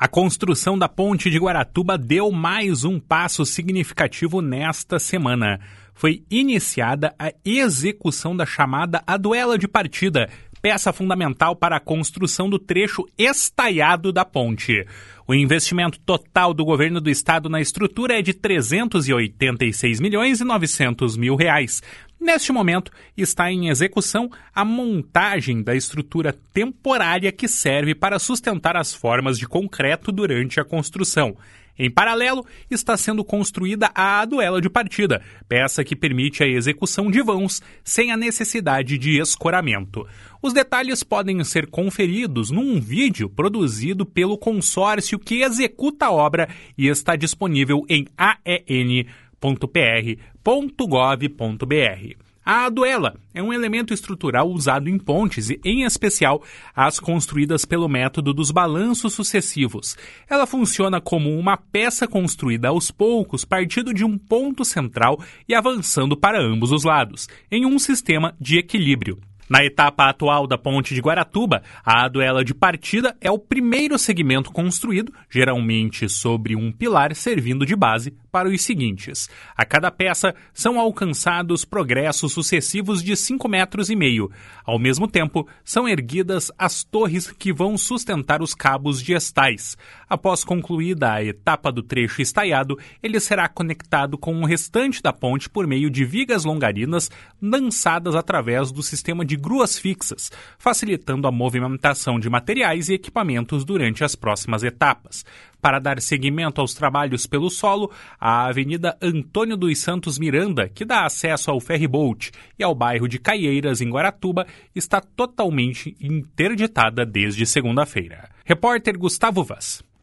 A construção da ponte de Guaratuba deu mais um passo significativo nesta semana. Foi iniciada a execução da chamada Aduela de Partida, peça fundamental para a construção do trecho estaiado da ponte. O investimento total do governo do estado na estrutura é de R$ 386.900.000. Neste momento, está em execução a montagem da estrutura temporária que serve para sustentar as formas de concreto durante a construção. Em paralelo, está sendo construída a Aduela de Partida, peça que permite a execução de vãos sem a necessidade de escoramento. Os detalhes podem ser conferidos num vídeo produzido pelo consórcio que executa a obra e está disponível em aen.pr.gov.br. A aduela é um elemento estrutural usado em pontes e, em especial, as construídas pelo método dos balanços sucessivos. Ela funciona como uma peça construída aos poucos, partindo de um ponto central e avançando para ambos os lados, em um sistema de equilíbrio. Na etapa atual da ponte de Guaratuba, a aduela de partida é o primeiro segmento construído, geralmente sobre um pilar servindo de base para os seguintes. A cada peça são alcançados progressos sucessivos de 5,5 metros. Ao mesmo tempo, são erguidas as torres que vão sustentar os cabos de estais. Após concluída a etapa do trecho estaiado, ele será conectado com o restante da ponte por meio de vigas longarinas lançadas através do sistema de gruas fixas, facilitando a movimentação de materiais e equipamentos durante as próximas etapas. Para dar seguimento aos trabalhos pelo solo, a Avenida Antônio dos Santos Miranda, que dá acesso ao ferryboat e ao bairro de Caieiras, em Guaratuba, está totalmente interditada desde segunda-feira. Repórter Gustavo Vaz.